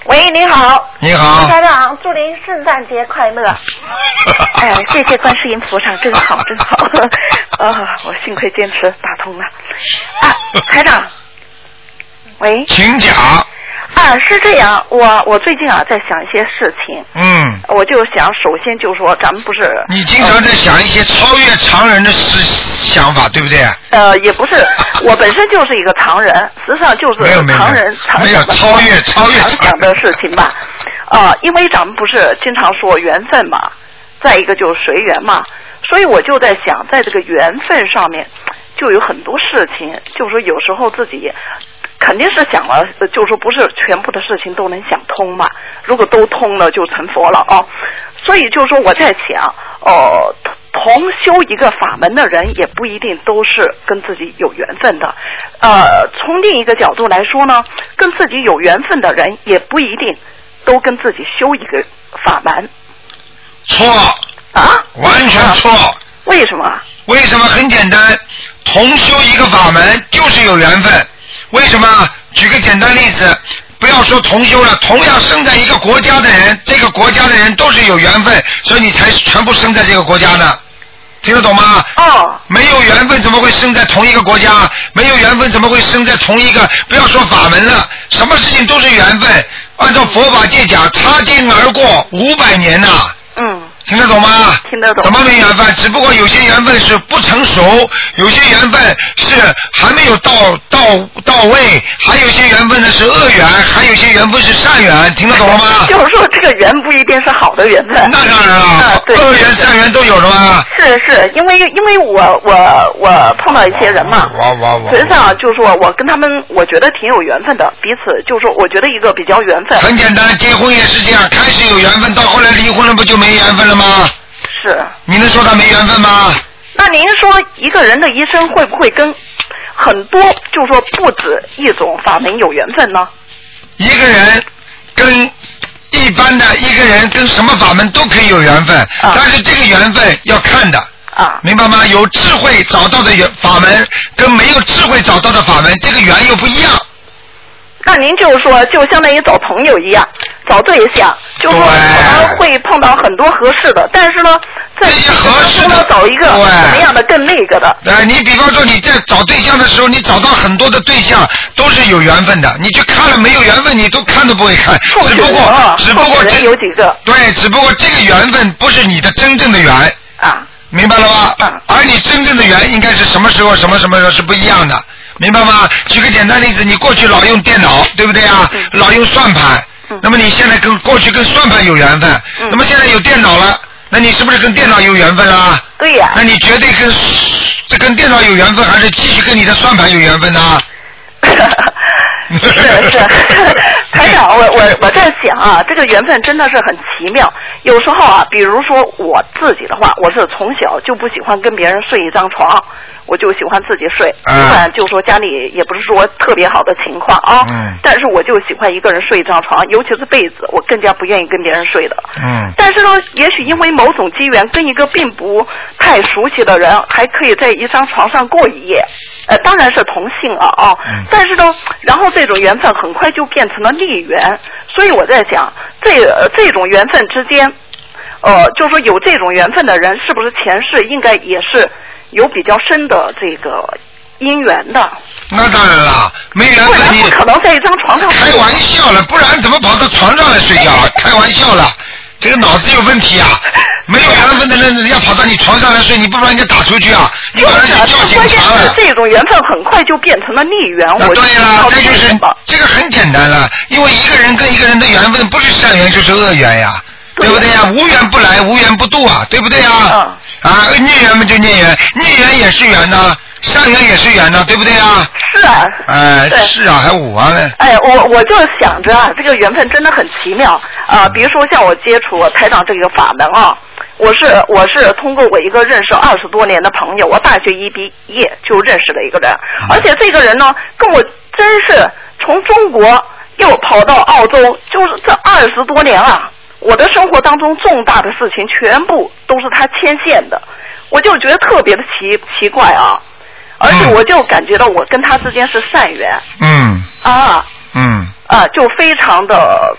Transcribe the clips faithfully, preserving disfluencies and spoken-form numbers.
喂，你好。 你好。 台长，祝您圣诞节快乐。哎，谢谢观世音菩萨，真好，真好。啊，我幸亏坚持打通了。啊，台长。喂。 请讲。 啊，是这样，我我最近啊在想一些事情。 嗯。 我就想，首先就说咱们不是。 你经常在想一些超越常人的思想法，对不对？ 呃，也不是，我本身就是一个常人，实际上就是常人常没有超越超越常想的事情吧。啊、呃，因为咱们不是经常说缘分嘛，再一个就是随缘嘛，所以我就在想，在这个缘分上面，就有很多事情，就是说有时候自己。肯定是想了，就是说不是全部的事情都能想通嘛。如果都通了，就成佛了啊。所以就是说我在想，呃，同修一个法门的人，也不一定都是跟自己有缘分的。呃，从另一个角度来说呢，跟自己有缘分的人，也不一定都跟自己修一个法门。 错。 啊？ 完全错。 为什么？ 为什么？很简单，同修一个法门就是有缘分。为什么？举个简单例子，不要说同修了，同样生在一个国家的人，这个国家的人都是有缘分，所以你才全部生在这个国家呢。听得懂吗？ 哦。 没有缘分怎么会生在同一个国家？没有缘分怎么会生在同一个？不要说法门了，什么事情都是缘分。按照佛法界讲，擦肩而过五百年呐。 嗯。 听得懂吗？ 听得懂。 怎么没缘分？只不过有些缘分是不成熟，有些缘分是还没有到到到位，还有些缘分呢是恶缘，还有些缘分是善缘，听得懂了吗？ 就是说这个缘不一定是好的缘分。 那当然了，啊、恶缘善缘都有了吗？ 是是，因为因为我我我碰到一些人嘛， 哇哇哇！ 实际上就是说我跟他们我觉得挺有缘分的，彼此就是说我觉得一个比较缘分。 很简单，结婚也是这样，开始有缘分，到后来离婚了不就没缘分了吗？ 是。 你能说他没缘分吗？ 那您说一个人的一生会不会跟很多，就是说不止一种法门有缘分呢？ 一个人跟一般的一个人跟什么法门都可以有缘分，啊、但是这个缘分要看的。 啊， 明白吗？有智慧找到的缘法门，跟没有智慧找到的法门，这个缘又不一样。 那您就是说，就相当于找朋友一样，找对象，就是说可能会碰到很多合适的，但是呢，在这些合适的找一个怎么样的更那个的。 对，你比方说你在找对象的时候，你找到很多的对象都是有缘分的，你去看了没有缘分，你都看都不会看。只不过，只不过这有几个。 对，只不过这个缘分不是你的真正的缘。 啊。 明白了吗？ 嗯。 而你真正的缘应该是什么时候、什么什么时候是不一样的。明白吗？举个简单例子，你过去老用电脑，对不对啊？嗯、老用算盘，嗯、那么你现在跟过去跟算盘有缘分，嗯、那么现在有电脑了，那你是不是跟电脑有缘分啦？ 对呀、啊。 那你绝对跟这跟电脑有缘分，还是继续跟你的算盘有缘分呢？ 是是，台长，我我我在想啊，这个缘分真的是很奇妙。有时候啊，比如说我自己的话，我是从小就不喜欢跟别人睡一张床。我就喜欢自己睡，尽管就说家里也不是说特别好的情况啊，嗯、但是我就喜欢一个人睡一张床，尤其是被子，我更加不愿意跟别人睡的。嗯。但是呢，也许因为某种机缘，跟一个并不太熟悉的人，还可以在一张床上过一夜，呃，当然是同性了啊。嗯。但是呢，然后这种缘分很快就变成了孽缘，所以我在想，这呃、这种缘分之间，呃，就说有这种缘分的人，是不是前世应该也是？有比较深的这个姻缘的。 那当然了，没缘分你不可能在一张床上。 开玩笑了，不然怎么跑到床上来睡觉？开玩笑了，这个脑子有问题啊！没有缘分的人要跑到你床上来睡，你不把人家打出去啊？你把人家叫警察了。 这种缘分很快就变成了孽缘。 那对了，这就是这个很简单了，因为一个人跟一个人的缘分不是善缘就是恶缘呀。对不对呀、啊？无缘不来，无缘不渡啊，对不对啊？嗯、啊，孽缘嘛就孽缘，孽缘也是缘呐，善缘也是缘呐，对不对啊？ 是啊。 哎，是啊，还我呢。 哎，我我就想着啊，这个缘分真的很奇妙啊、呃。比如说像我接触台长这个法门啊，我是我是通过我一个认识二十多年的朋友，我大学一毕业就认识了一个人，嗯、而且这个人呢，跟我真是从中国又跑到澳洲，就是这二十多年啊。我的生活当中重大的事情全部都是他牵线的，我就觉得特别的奇奇怪啊，而且我就感觉到我跟他之间是善缘， 嗯， 啊， 嗯， 啊，就非常的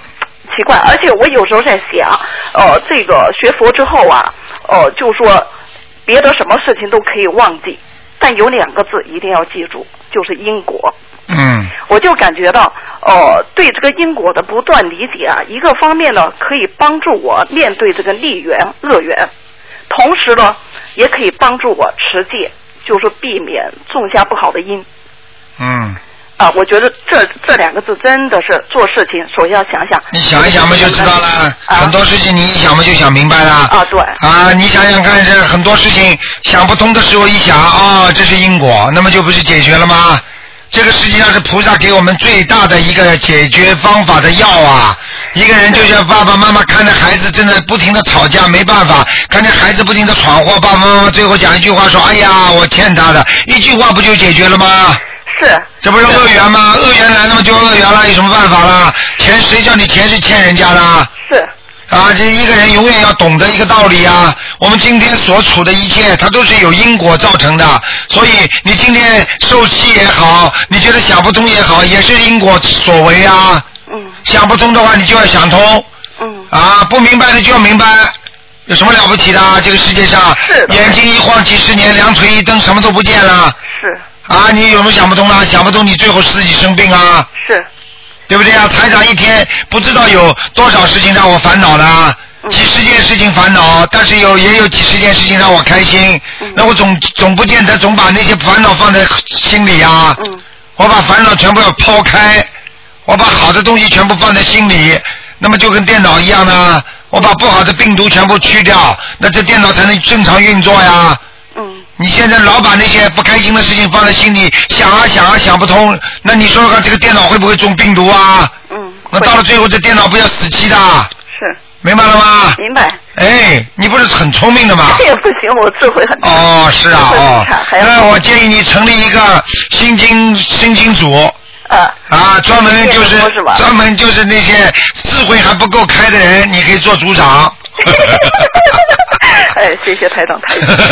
奇怪，而且我有时候在想，呃，这个学佛之后啊，呃，就说别的什么事情都可以忘记，但有两个字一定要记住，就是因果。 嗯， 我就感觉到，呃，对这个因果的不断理解啊，一个方面呢，可以帮助我面对这个逆缘、恶缘，同时呢，也可以帮助我持戒，就是避免种下不好的因。 嗯。 啊，我觉得这这两个字真的是做事情首先要想想。 你想一想嘛，就知道了。 啊、 很多事情你一想嘛，就想明白了。 啊，对。 啊，你想想看，这很多事情想不通的时候，一想啊、哦，这是因果，那么就不是解决了吗？这个实际上是菩萨给我们最大的一个解决方法的药啊！一个人就像爸爸妈妈看着孩子真的不停的吵架，没办法，看着孩子不停的闯祸，爸爸妈妈最后讲一句话说：“哎呀，我欠他的。”一句话不就解决了吗？ 是。 这不是恶缘吗？恶缘来了嘛就恶缘了，有什么办法啦？钱谁叫你钱是欠人家的？ 是。 啊，这一个人永远要懂得一个道理啊！我们今天所处的一切，它都是有因果造成的。所以你今天受气也好，你觉得想不通也好，也是因果所为啊。 嗯。 想不通的话，你就要想通。 嗯。 啊，不明白的就要明白，有什么了不起的？这个世界上， 是的。 眼睛一晃几十年，两腿一蹬，什么都不见了。 是。 啊，你有没有想不通啊？想不通，你最后自己生病啊。 是。 对不对啊？台长一天不知道有多少事情让我烦恼了，嗯、几十件事情烦恼，但是有也有几十件事情让我开心。嗯、那我总总不见得总把那些烦恼放在心里啊。嗯、我把烦恼全部要抛开，我把好的东西全部放在心里，那么就跟电脑一样呢。我把不好的病毒全部去掉，那这电脑才能正常运作呀。嗯。你现在老把那些不开心的事情放在心里，想啊想啊想不通，那你说说看，这个电脑会不会中病毒啊？嗯。那到了最后，这电脑不要死机的。 是。 明白了吗？ 明白。 哎，你不是很聪明的吗？ 这也不行，我智慧很差。 哦，是啊，哦。那我建议你成立一个心经心经组。啊. 啊，专门就是专门就是那些智慧还不够开的人，你可以做组长。 哎，谢谢台长，台长。